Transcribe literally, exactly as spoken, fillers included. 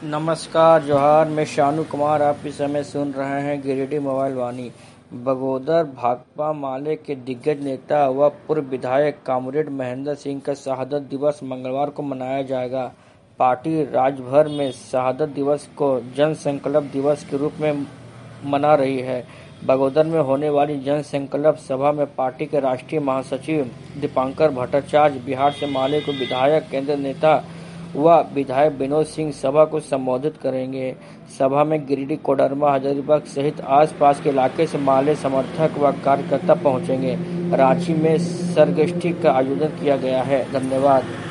नमस्कार जोहार, मैं शानू कुमार। आप इस समय सुन रहे हैं गिरिडीह मोबाइल वाणी। बगोदर भाकपा माले के दिग्गज नेता व पूर्व विधायक कॉमरेड महेंद्र सिंह का शहादत दिवस मंगलवार को मनाया जाएगा। पार्टी राज्य भर में शहादत दिवस को जन संकल्प दिवस के रूप में मना रही है। बगोदर में होने वाली जन संकल्प सभा में पार्टी के राष्ट्रीय महासचिव दीपांकर भट्टाचार्य, बिहार से माले को विधायक, केंद्रीय नेता व विधायक विनोद सिंह सभा को संबोधित करेंगे। सभा में गिरिडीह, कोडरमा, हजारीबाग सहित आसपास के इलाके से माले समर्थक व कार्यकर्ता पहुंचेंगे। रांची में संगोष्ठी का आयोजन किया गया है। धन्यवाद।